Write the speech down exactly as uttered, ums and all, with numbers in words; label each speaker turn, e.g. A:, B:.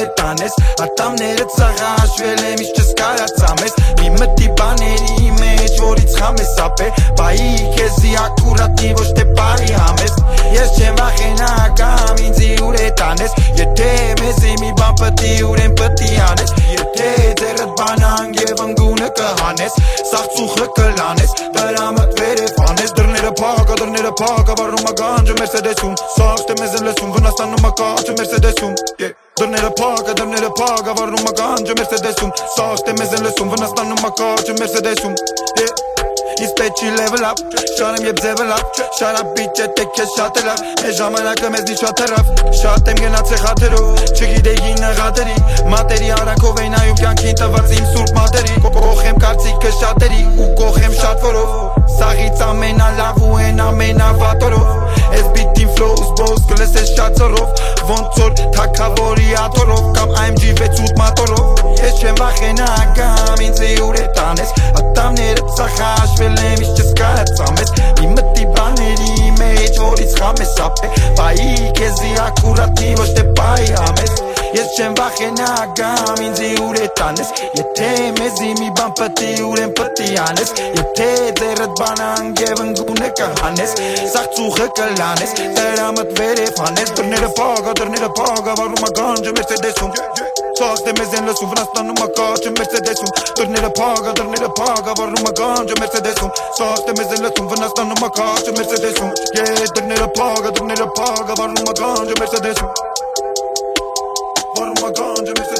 A: է տանես Ատամները ծաղաշվել եմ ինչ չսկարացամ ես Մի մտի բաների մեջ որից խամ ես ապե Բայի քեզի ակուրատնի ոչ թե բարի համես Ես չեմ վախենա կամ ինձի ուր է տանես Եթե մեզի մի բան պտի ուրեն պտի անես Եթե ձերդ բանանգ և ընգունը կհանես Սաղ ծուխը կլանես Դրամըտ վերև անես Դրները պակա, դրները պակա Վարում ագանջը Մերսեդեսում Սաղ թե մեզ եմ լսում Վնաստանում ակաչը Մերսեդեսում Դրները պակա, դրները պակա Վարում ագանջը Մերսեդեսում Սաղ թե մեզ եմ լսում Վնաստանում ակաչը Մերսեդեսում Ինձ պետք չի level up Շարեմ և ձևը լավ Շարա բիճը թե քեզ շատ է լավ Մեր ժամանակը մեզնի շատ հեռավ Շատ եմ գնացել խաթերով Չգիտեի նղատերի Մատերի արանքով էի նայում կյանքին տված իմ սուրբ մատերի Կողեմ կարծիքը շատերի ու կողեմ շատ որով Սաղից ամենալավ ու են ամենավատորով Ես բիտին flows boss կլսես շատ ծորով Ոնց որ թակավորի աթորով Կամ այ էմ ջի վեց ութ մատորով Ես չեմ վախենա կամ ինձ ուր է տանես Ատամները ծախաշվել եմ ինչ չսկարացամ ես Մի մտի բաների մեջ որից խամ ես ապե Բայի քեզի ակուրատնի ոչ թե բայի համես Ես չեմ վախենա կամ ինձ ուր է տանես Եթե մեզի մի բան պտի ուրեն պտի անես Եթե ձերդ բանանգ և ընգունը կհանես Սաղ ծուխը կլանես Դրամըտ վերև հանես Դրները պակա, դրները պակա Վարում ագանջը Մերսեդեսում Սաղ թե մեզ են լսում Վնաստանում ակաչը Մերսեդեսում Դրները պակա, դրները պակա Վարում ագանջը Մերսեդեսում Սաղ թե մեզ են լսում Վնաստանում ակաչը Մերսեդեսում Դրները պակա, դրները պակա Վարում ագանջը Մերսեդեսում Վարում ագանջը